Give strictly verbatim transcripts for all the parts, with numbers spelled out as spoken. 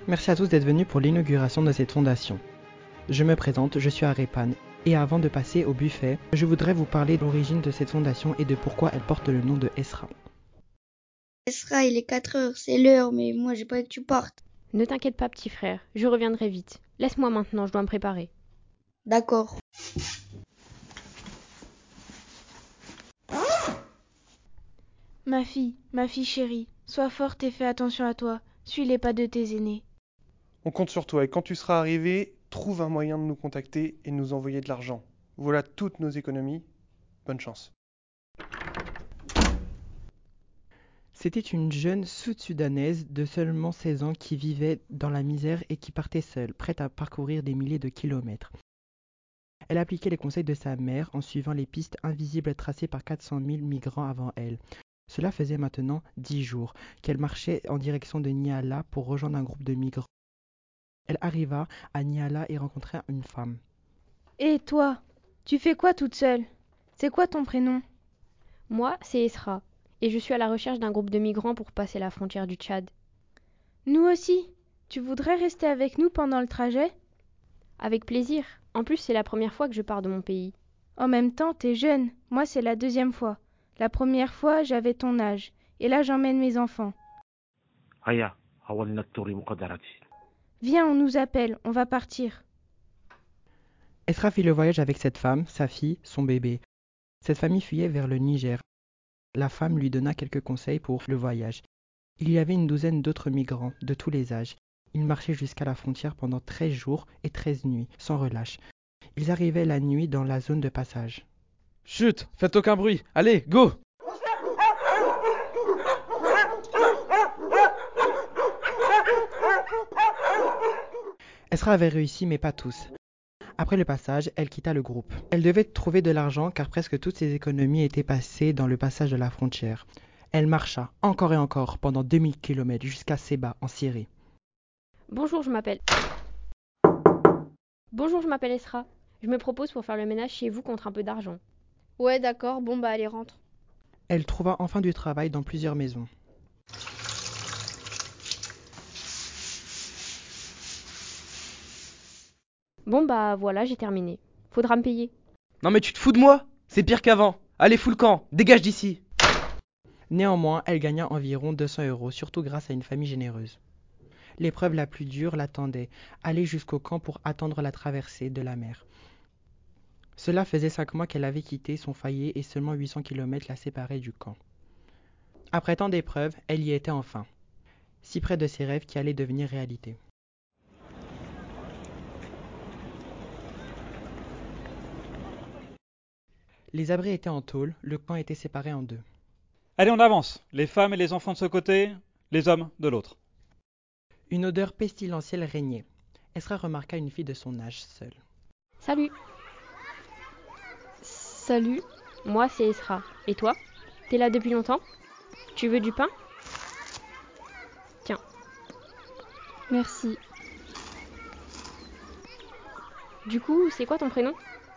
Merci à tous d'être venus pour l'inauguration de cette fondation. Je me présente, je suis Arepan, et avant de passer au buffet, je voudrais vous parler de l'origine de cette fondation et de pourquoi elle porte le nom de Esra. Esra, il est quatre heures, c'est l'heure, mais moi j'ai pas envie que tu partes. Ne t'inquiète pas, petit frère, je reviendrai vite. Laisse-moi maintenant, je dois me préparer. D'accord. Ma fille, ma fille chérie, sois forte et fais attention à toi. Suis les pas de tes aînés. On compte sur toi et quand tu seras arrivé, trouve un moyen de nous contacter et nous envoyer de l'argent. Voilà toutes nos économies. Bonne chance. C'était une jeune sud-soudanaise de seulement seize ans qui vivait dans la misère et qui partait seule, prête à parcourir des milliers de kilomètres. Elle appliquait les conseils de sa mère en suivant les pistes invisibles tracées par quatre cent mille migrants avant elle. Cela faisait maintenant dix jours qu'elle marchait en direction de Niala pour rejoindre un groupe de migrants. Elle arriva à Niala et rencontra une femme. Et toi, tu fais quoi toute seule? C'est quoi ton prénom? Moi, c'est Esra, et je suis à la recherche d'un groupe de migrants pour passer la frontière du Tchad. Nous aussi. Tu voudrais rester avec nous pendant le trajet? Avec plaisir. En plus, c'est la première fois que je pars de mon pays. En même temps, t'es jeune. Moi, c'est la deuxième fois. La première fois, j'avais ton âge. Et là, j'emmène mes enfants. Viens, on nous appelle. On va partir. Esra fit le voyage avec cette femme, sa fille, son bébé. Cette famille fuyait vers le Niger. La femme lui donna quelques conseils pour le voyage. Il y avait une douzaine d'autres migrants de tous les âges. Ils marchaient jusqu'à la frontière pendant treize jours et treize nuits, sans relâche. Ils arrivaient la nuit dans la zone de passage. Chut, faites aucun bruit. Allez, go! Esra avait réussi, mais pas tous. Après le passage, elle quitta le groupe. Elle devait trouver de l'argent car presque toutes ses économies étaient passées dans le passage de la frontière. Elle marcha encore et encore pendant deux mille kilomètres jusqu'à Seba, en Syrie. Bonjour, je m'appelle... Bonjour, je m'appelle Esra. Je me propose pour faire le ménage chez vous contre un peu d'argent. Ouais, d'accord, bon bah allez, rentre. Elle trouva enfin du travail dans plusieurs maisons. Bon bah voilà, j'ai terminé. Faudra me payer. Non mais tu te fous de moi? C'est pire qu'avant. Allez, fous le camp, dégage d'ici. Néanmoins, elle gagna environ deux cents euros, surtout grâce à une famille généreuse. L'épreuve la plus dure l'attendait, aller jusqu'au camp pour attendre la traversée de la mer. Cela faisait cinq mois qu'elle avait quitté son foyer et seulement huit cents kilomètres la séparaient du camp. Après tant d'épreuves, elle y était enfin, si près de ses rêves qui allaient devenir réalité. Les abris étaient en tôle, le camp était séparé en deux. Allez, on avance. Les femmes et les enfants de ce côté, les hommes de l'autre. Une odeur pestilentielle régnait. Esra remarqua une fille de son âge seule. Salut. Salut. Moi, c'est Esra. Et toi? T'es là depuis longtemps? Tu veux du pain? Tiens. Merci. Du coup, c'est quoi ton prénom?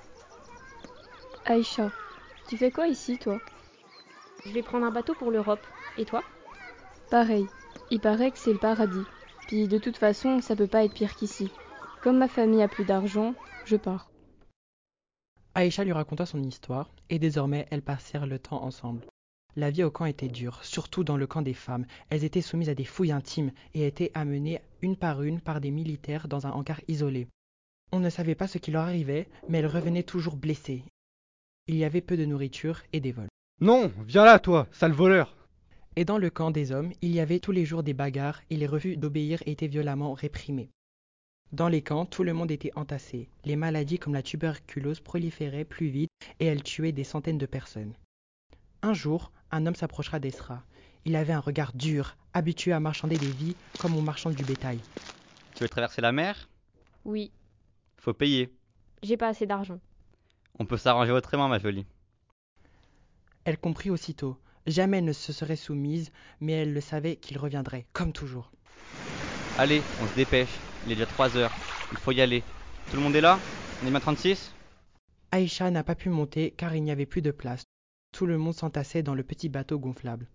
Aïcha. Tu fais quoi ici, toi? Je vais prendre un bateau pour l'Europe. Et toi? Pareil. Il paraît que c'est le paradis. Puis de toute façon, ça peut pas être pire qu'ici. Comme ma famille a plus d'argent, je pars. Aïcha lui raconta son histoire, et désormais elles passèrent le temps ensemble. La vie au camp était dure, surtout dans le camp des femmes. Elles étaient soumises à des fouilles intimes et étaient amenées une par une par des militaires dans un hangar isolé. On ne savait pas ce qui leur arrivait, mais elles revenaient toujours blessées. Il y avait peu de nourriture et des vols. Non, viens là toi, sale voleur. Et dans le camp des hommes, il y avait tous les jours des bagarres et les refus d'obéir étaient violemment réprimés. Dans les camps, tout le monde était entassé. Les maladies comme la tuberculose proliféraient plus vite et elles tuaient des centaines de personnes. Un jour, un homme s'approchera d'Esra. Il avait un regard dur, habitué à marchander des vies comme on marchande du bétail. Tu veux traverser la mer? Oui. Faut payer. J'ai pas assez d'argent. On peut s'arranger autrement, ma jolie. Elle comprit aussitôt. Jamais elle ne se serait soumise, mais elle le savait qu'il reviendrait, comme toujours. Allez, on se dépêche. Il est déjà trois heures. Il faut y aller. Tout le monde est là? On est bien trente-six? Aïcha n'a pas pu monter car il n'y avait plus de place. Tout le monde s'entassait dans le petit bateau gonflable.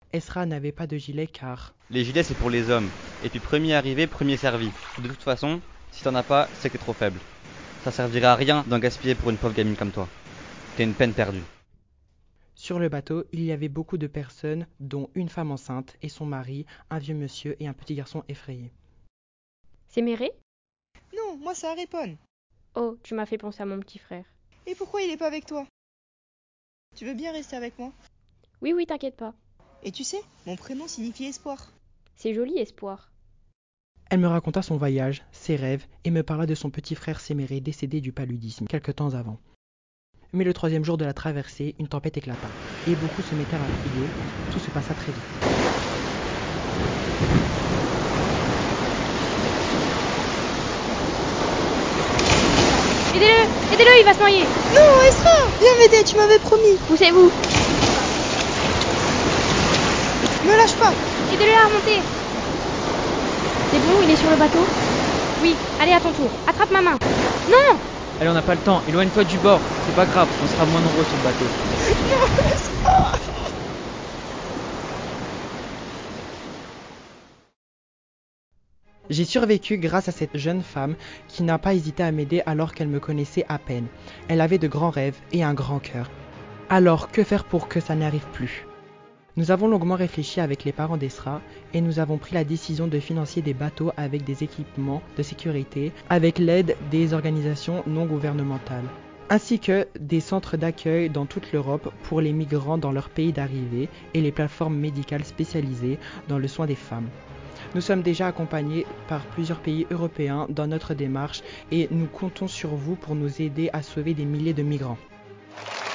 Esra n'avait pas de gilet car... Les gilets, c'est pour les hommes. Et puis premier arrivé, premier servi. De toute façon, si t'en as pas, c'est que t'es trop faible. Ça servira à rien d'en gaspiller pour une pauvre gamine comme toi. T'es une peine perdue. Sur le bateau, il y avait beaucoup de personnes, dont une femme enceinte et son mari, un vieux monsieur et un petit garçon effrayé. C'est Méré? Non, moi c'est Haripon. Oh, tu m'as fait penser à mon petit frère. Et pourquoi il est pas avec toi? Tu veux bien rester avec moi? Oui, oui, t'inquiète pas. Et tu sais, mon prénom signifie espoir. C'est joli, espoir. Elle me raconta son voyage, ses rêves, et me parla de son petit frère Séméré décédé du paludisme quelque temps avant. Mais le troisième jour de la traversée, une tempête éclata, et beaucoup se mettèrent à prier. Tout se passa très vite. Aidez-le! Aidez-le, il va se noyer! Non, Esra, viens m'aider, tu m'avais promis. Poussez-vous! Me lâche pas. Aidez-le à remonter! C'est bon, il est sur le bateau? Oui, allez à ton tour, attrape ma main! Non! Allez, on n'a pas le temps, éloigne-toi du bord. C'est pas grave, on sera moins nombreux sur le bateau. Non, Esra. J'ai survécu grâce à cette jeune femme qui n'a pas hésité à m'aider alors qu'elle me connaissait à peine. Elle avait de grands rêves et un grand cœur. Alors, que faire pour que ça n'arrive plus? Nous avons longuement réfléchi avec les parents d'Esra et nous avons pris la décision de financer des bateaux avec des équipements de sécurité avec l'aide des organisations non gouvernementales, ainsi que des centres d'accueil dans toute l'Europe pour les migrants dans leur pays d'arrivée et les plateformes médicales spécialisées dans le soin des femmes. Nous sommes déjà accompagnés par plusieurs pays européens dans notre démarche et nous comptons sur vous pour nous aider à sauver des milliers de migrants.